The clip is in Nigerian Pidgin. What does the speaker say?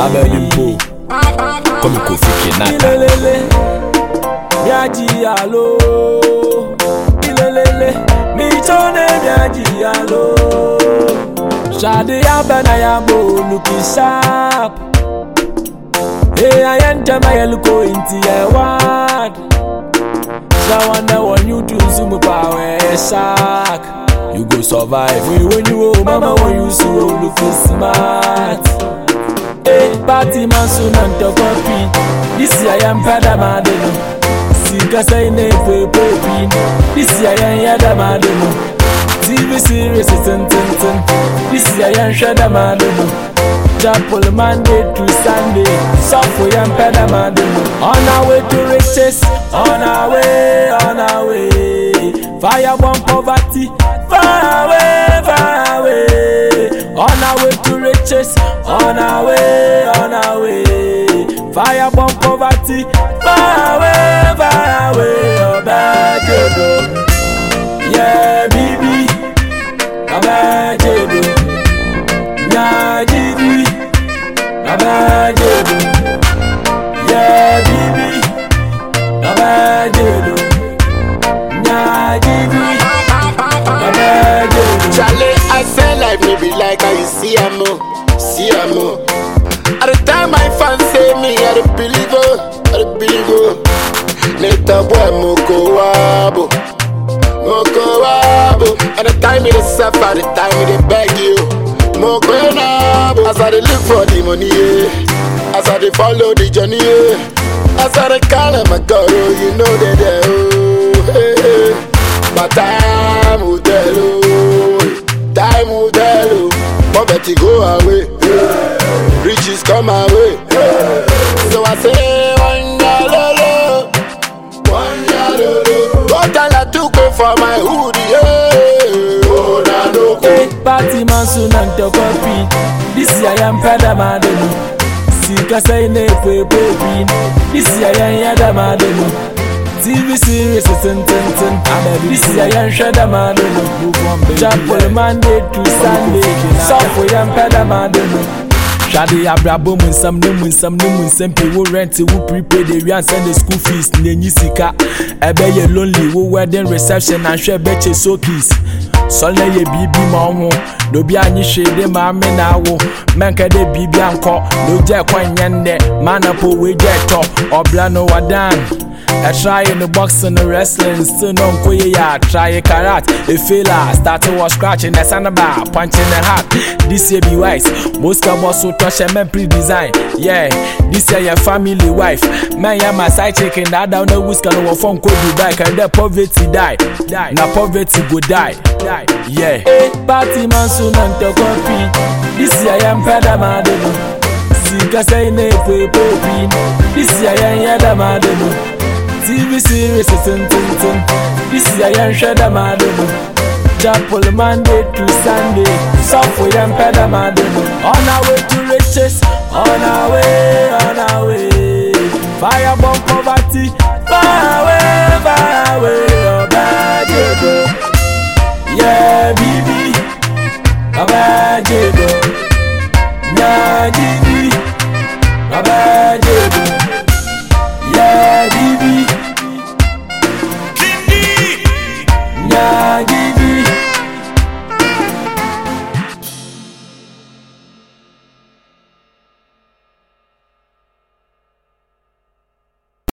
Abelimpo, comme Kofi Kenata. Ilelele, Miaji alo. Ilelele, Michone Miaji alo. Shadi Abana Yabo looking sharp. Hey, I enter my elko into your word. So wonder when you do zoom power shark. You go survive when you oh mama when you so looking smart. Hey, party man soon and the coffee. This year I am Pada Madeno. Sika say ne pepe. This year I am Yada Madeno. TV series is ten. This year I am Shada Madeno. Chapel Monday to Sunday, Suffer and Pedamademo. On our way to riches, on our way. Firebomb poverty, far away. On our way to riches, on our way. Firebomb poverty, far away. Oh, bad jodo, yeah, baby, oh, bad jodo. Najidi, Abajedo, yeah, baby, Abajedo, Najidi, Abajedo. Charlie, I say life may be like how you see a mo. At the time my fans say me, I don't believe her. Neta boy moko wabo. At the time it is suffer, at the time it is beg you. As I look for the money, as I follow the journey, as I call my God, you know that but time will tell, poverty go away, riches come away. So I say, one yalo, go tell her to go for my hoodie. Hey, party man soon and the coffee. This year I am Pada Madeno. Sika say ne pepe. This year I am Yada Madeno. TV series is ten. This year I am Shada Madeno. Chapel Monday to Sunday, Suffer and Pada Madeno. Shadi abrabo munsam pe wo rent wo prepaid we and send the school fees nenyi sika ebe ye lonely wo wedding reception and share beche so keys so na ye bibi ma ho no bi anyi hwede ma me na wo menka de bibi anko no je kwanyende manapo we je to obla no wadan. I try in the boxing and wrestling, still no koye ya. Try a karat, a failure. Started was scratching the sandbar, punching the hat. This year be wise. Most boss so touch and men pre-design. Yeah, this year your family wife. Man, ya my side chicken. That down the whisker no phone code you back and the poverty die. Now poverty go die. Yeah. Hey, party man soon and the coffee. This year I am Pada Madeno. Sika say ne pepe. This year I am Yada Madeno. TV series is ten. This year I am Shada Madeno. Chapel Monday to Sunday, Suffer and Pada Madeno. On our way to riches, on our way. Firebomb poverty, far away.